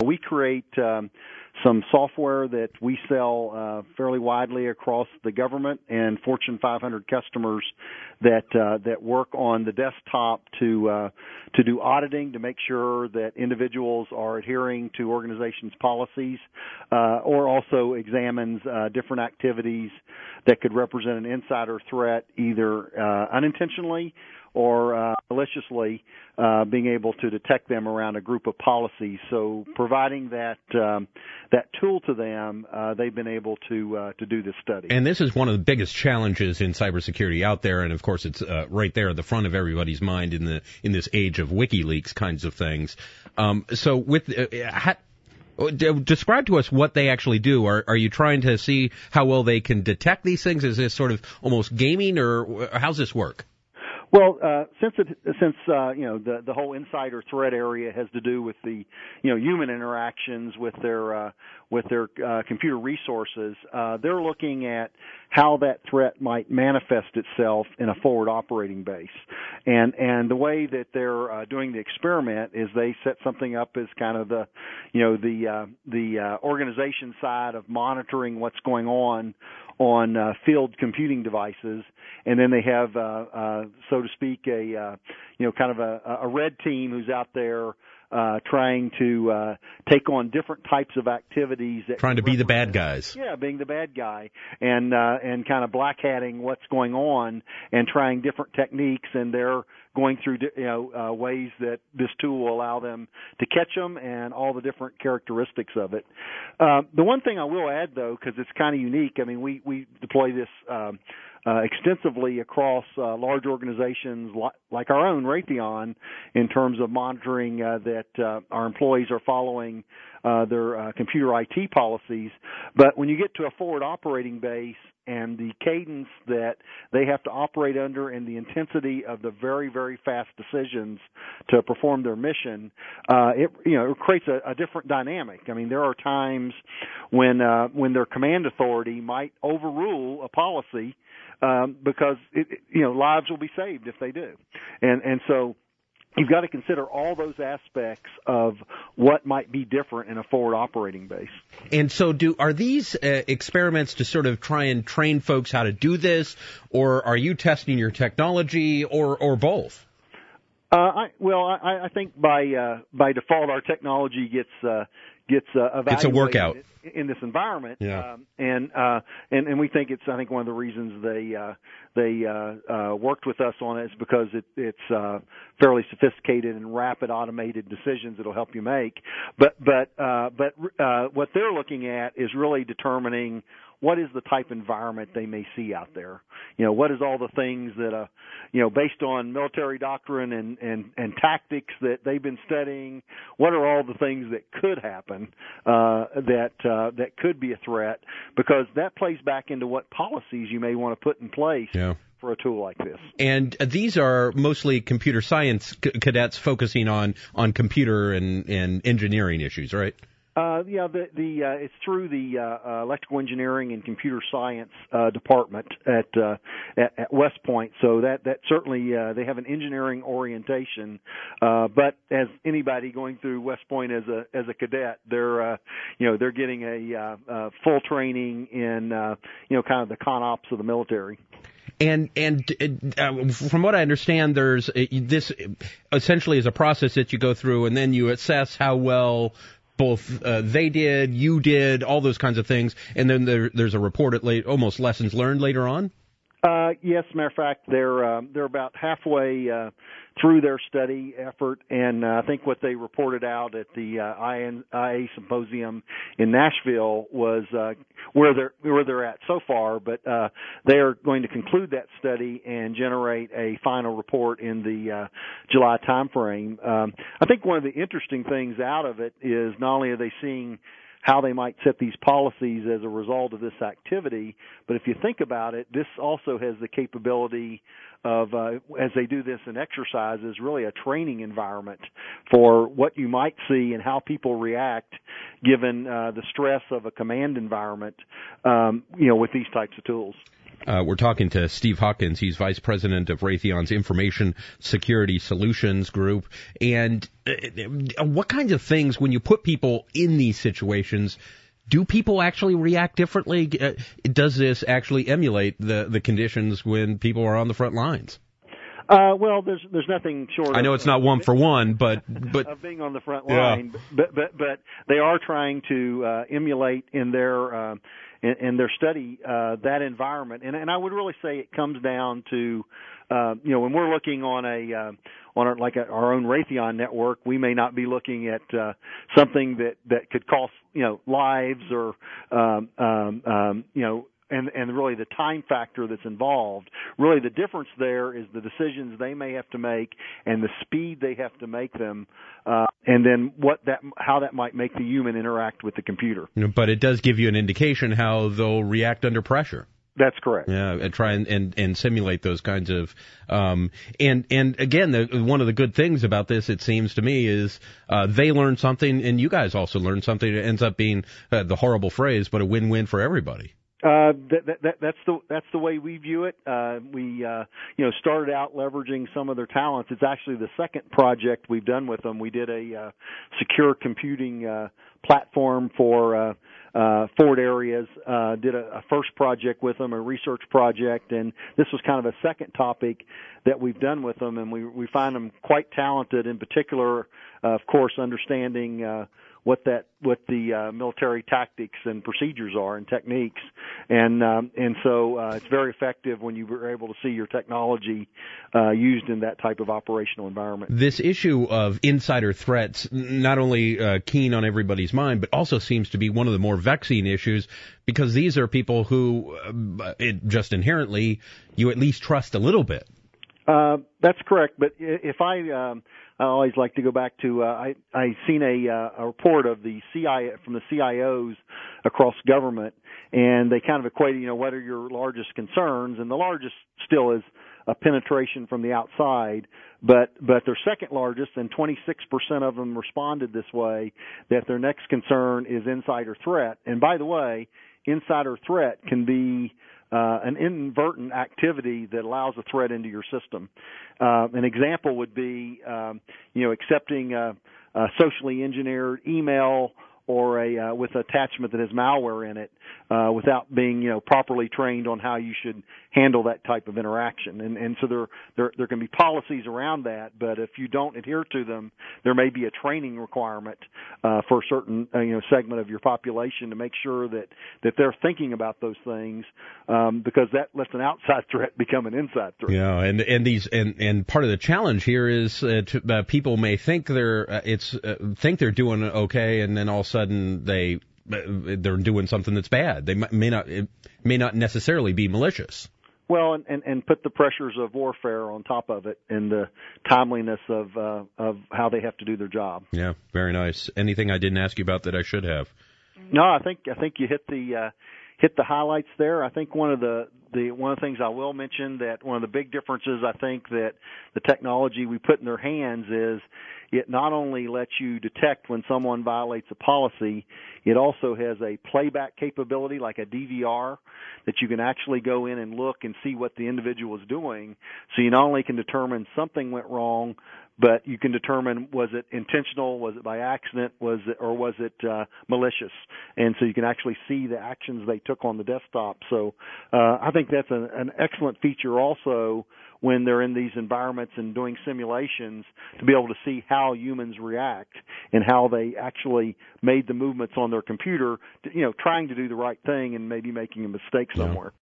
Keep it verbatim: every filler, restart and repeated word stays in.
We create um, some software that we sell uh, fairly widely across the government and Fortune five hundred customers that uh, that work on the desktop to uh, to do auditing to make sure that individuals are adhering to organizations' policies, uh, or also examines uh, different activities that could represent an insider threat, either uh, unintentionally or uh, maliciously, uh, being able to detect them around a group of policies. So providing that um, that tool to them, uh, they've been able to uh, to do this study. And this is one of the biggest challenges in cybersecurity out there, and of course it's uh, right there at the front of everybody's mind in the in this age of WikiLeaks kinds of things. Um, so with uh, ha- describe to us what they actually do. Are, are you trying to see how well they can detect these things? Is this sort of almost gaming, or how's this work? Well, uh, since it, since uh, you know the the whole insider threat area has to do with the you know human interactions with their uh, with their uh, computer resources, uh, they're looking at how that threat might manifest itself in a forward operating base, and and the way that they're uh, doing the experiment is they set something up as kind of the you know the uh, the uh, organization side of monitoring what's going on on uh, field computing devices, and then they have, uh, uh, so to speak, a uh, you know kind of a, a red team who's out there uh, trying to uh, take on different types of activities. That trying to be the bad guys. Yeah, being the bad guy, and uh, and kind of black hatting what's going on and trying different techniques, and they're going through you know uh, ways that this tool will allow them to catch them and all the different characteristics of it. Uh, the one thing I will add, though, because it's kind of unique, I mean, we, we deploy this um, uh, extensively across uh, large organizations like, like our own, Raytheon, in terms of monitoring uh, that uh, our employees are following uh, their uh, computer I T policies. But when you get to a forward operating base, and the cadence that they have to operate under and the intensity of the very, very fast decisions to perform their mission, uh, it, you know, it creates a, a different dynamic. I mean, there are times when, uh, when their command authority might overrule a policy, um, because, it, you know, lives will be saved if they do. And, and so, you've got to consider all those aspects of what might be different in a forward operating base. And so do are these uh, experiments to sort of try and train folks how to do this, or are you testing your technology, or, or both? Uh, I, well, I, I think by uh, by default our technology gets uh, gets uh, evaluated it's a workout in this environment, yeah. um, and uh, and and we think it's I think one of the reasons they uh, they uh, uh, worked with us on it is because it, it's uh, fairly sophisticated and rapid automated decisions that'll help you make. But but uh, but uh, what they're looking at is really determining what is the type of environment they may see out there. You know, what is all the things that, uh, you know, based on military doctrine and, and, and tactics that they've been studying, what are all the things that could happen, uh, that, uh, that could be a threat, because that plays back into what policies you may want to put in place. Yeah. For a tool like this. And these are mostly computer science c- cadets focusing on, on computer and, and engineering issues, right? Uh, yeah, the, the uh, it's through the uh, uh, electrical engineering and computer science uh, department at, uh, at at West Point. So that that certainly uh, they have an engineering orientation. Uh, but as anybody going through West Point as a as a cadet, they're uh, you know they're getting a uh, uh, full training in uh, you know kind of the con ops of the military. And and uh, from what I understand, there's uh, this essentially is a process that you go through, and then you assess how well both uh, they did, you did, all those kinds of things, and then there, there's a report at late, almost lessons learned later on? Uh, yes, matter of fact, they're, uh, they're about halfway uh, through their study effort, and uh, I think what they reported out at the uh, I A Symposium in Nashville was uh, where they're where they're at so far, but uh, they are going to conclude that study and generate a final report in the uh, July timeframe. Um, I think one of the interesting things out of it is not only are they seeing how they might set these policies as a result of this activity. But if you think about it, this also has the capability of, uh, as they do this in exercises, really a training environment for what you might see and how people react given uh, the stress of a command environment, um, you know, with these types of tools. Uh, we're talking to Steve Hawkins. He's vice president of Raytheon's Information Security Solutions Group. And uh, what kinds of things, when you put people in these situations, do people actually react differently? Uh, does this actually emulate the, the conditions when people are on the front lines? Uh, well, there's there's nothing short. I know of, it's not one for one, but but of being on the front line. Yeah. But but but they are trying to uh, emulate in their uh, in, in their study uh, that environment, and and I would really say it comes down to uh, you know when we're looking on a uh, on our, like a, our own Raytheon network, we may not be looking at uh, something that that could cost you know lives or um, um, um, you know. And, and really the time factor that's involved. Really the difference there is the decisions they may have to make and the speed they have to make them, uh, and then what that, how that might make the human interact with the computer. But it does give you an indication how they'll react under pressure. That's correct. Yeah, and try and, and, and simulate those kinds of, um, and, and again, the, one of the good things about this, it seems to me, is, uh, they learn something and you guys also learn something. It ends up being uh, the horrible phrase, but a win-win for everybody. Uh, that, that, that, that's the that's the way we view it. Uh, we uh, you know started out leveraging some of their talents. It's actually the second project we've done with them. We did a uh, secure computing uh, platform for uh, uh, Ford areas. Uh, did a, a first project with them, a research project, and this was kind of a second topic that we've done with them. And we we find them quite talented. In particular, uh, of course, understanding. Uh, what that what the uh, military tactics and procedures are and techniques, and um, and so uh, it's very effective when you were able to see your technology uh, used in that type of operational environment. This issue of insider threats not only uh, keen on everybody's mind, but also seems to be one of the more vexing issues because these are people who uh, it just inherently you at least trust a little bit. Uh, that's correct, but if I um, I always like to go back to uh, I I seen a, uh, a report of the C I A from the C I Os across government, and they kind of equated you know what are your largest concerns, and the largest still is a penetration from the outside, but but their second largest, and twenty-six percent of them responded this way, that their next concern is insider threat. And by the way, insider threat can be Uh, an inadvertent activity that allows a threat into your system. Uh, an example would be, um, you know, accepting a, a socially engineered email or a uh, with an attachment that has malware in it uh, without being, you know, properly trained on how you should handle that type of interaction. And, and so there, there there can be policies around that, but if you don't adhere to them, there may be a training requirement uh, for a certain uh, you know segment of your population to make sure that, that they're thinking about those things um, because that lets an outside threat become an inside threat. Yeah, and and these and, and part of the challenge here is uh, to, uh, people may think they're uh, it's uh, think they're doing okay, and then all of a sudden they they're doing something that's bad. They may not it may not necessarily be malicious. Well, and, and, and put the pressures of warfare on top of it and the timeliness of uh, of how they have to do their job. Yeah, very nice. Anything I didn't ask you about that I should have? No, I think I think you hit the uh, hit the highlights there. I think one of the, the one of the things I will mention that one of the big differences I think that the technology we put in their hands is it not only lets you detect when someone violates a policy, it also has a playback capability like a D V R that you can actually go in and look and see what the individual is doing. So you not only can determine something went wrong, but you can determine was it intentional, was it by accident, was it or was it uh, malicious, and so you can actually see the actions they took on the desktop. So uh, I think that's a, an excellent feature also when they're in these environments and doing simulations to be able to see how humans react and how they actually made the movements on their computer, to, you know, trying to do the right thing and maybe making a mistake somewhere.